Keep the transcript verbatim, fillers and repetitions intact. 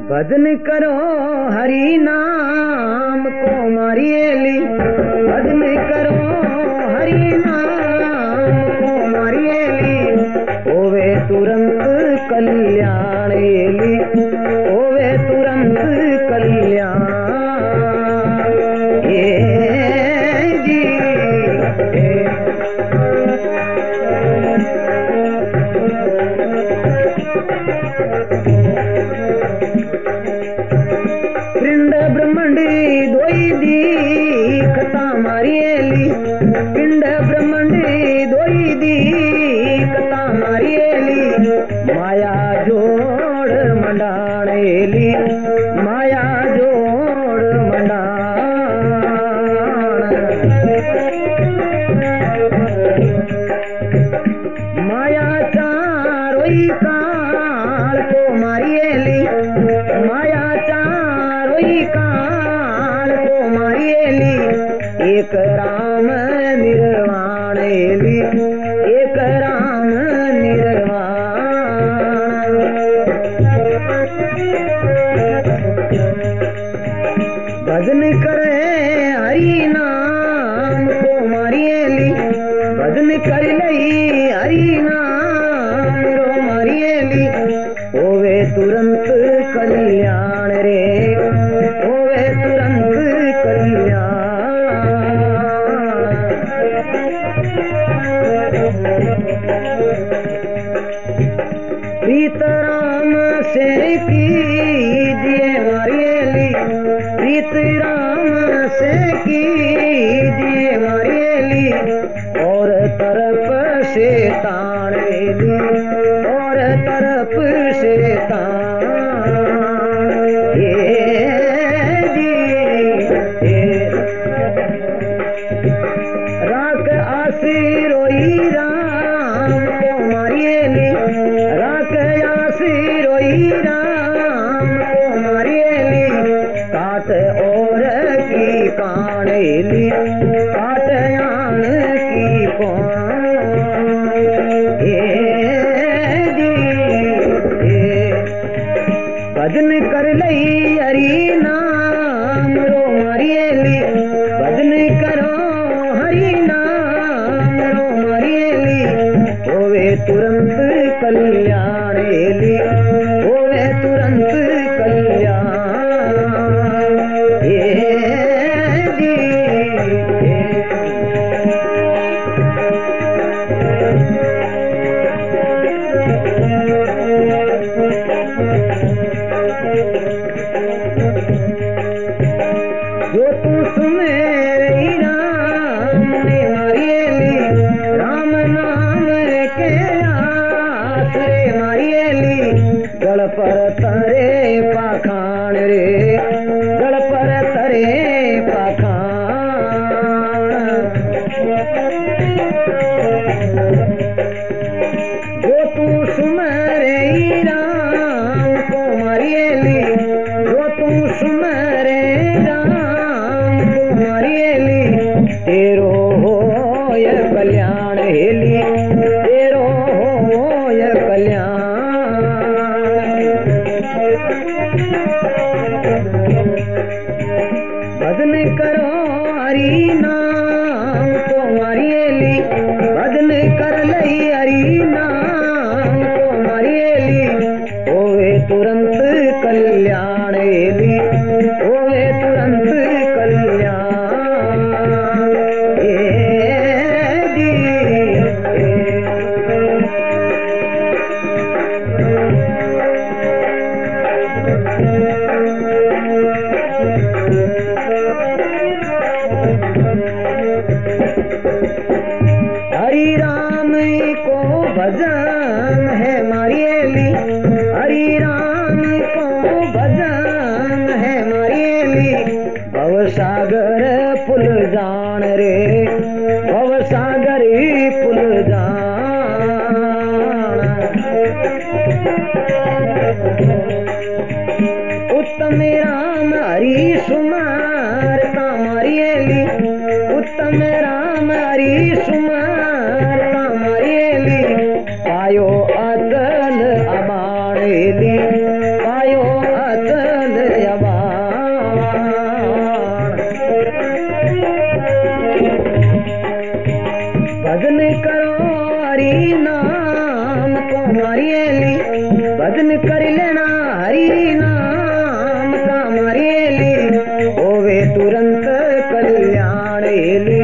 भजन करो हरि नाम को मारिएली, भजन करो हरि नाम को मारिएली, होवे तुरंत कल्याण एली, होवे तुरंत कल्याण। ये जी पिंड ब्रह्मांड दोई दीखता मारिएली, पिंड ब्रह्मांड दोई दीखता मारिएली, माया जोड़ मंडाणेली, माया जोड़ मंडाण। माया चारोई काल को मारिएली, माया चारोई काल को मारिएली, एक राम निर्वाण एली, एक राम निर्वाण। भजन करे हरि नाम को मारिएली, भजन कर लई हरि नाम रो मारिएली, होवे तुरंत कल्याण रे, होवे तुरंत कल्याण। प्रीत राम से कीजिए मारिएली, प्रीत राम से कीजिए मारिएली, और तरफ से ताणेली, और तरफ से ताण। ये जी ये राख आसिरोई राम को मारिएली, राख आसिरोई राम को मारिएली, काट और की काणेली, काट आन की कौन। ये जी ये भजन कर लई हरि नाम रो मारिएली, भजन करो हरि नाम रो मारिएली, होवे तुरंत कल्याण एली, होवे तुरंत कल्याण। ये जी ये जो तू सुमेरे राम ने मारिएली, राम नाम के आसरे मारिएली, गल पर तरे पाखाण रे, गल पर तरे पाखाण। जो तू सुमेरे राम को मारिएली, जो तू सुमेरे राम को मारिएली, तेरो होय कल्याण हेली, तेरो होय कल्याण। भजन करो हरि नाम को मारिएली, भजन कर लई हरि नाम को मारिएली, होवे तुरंत कल्याण एली, होवे तुरंत कल्याण। ये जी ये हरि राम को भजन है मारिएली, हरि राम को भजन है मारिएली, भव सागर पुल जान रे, भव सागर पुल जान। उत्तम राम हरि सुमारता मारिएली, उत्तम राम हरि सुमारता मारिएली, पायो अतल अबाणेली, पायो अतल हरि नाम तुम्हारी एली भजन कर लेना हरि नाम तुम्हारी एली होवे तुरंत कल्याण एली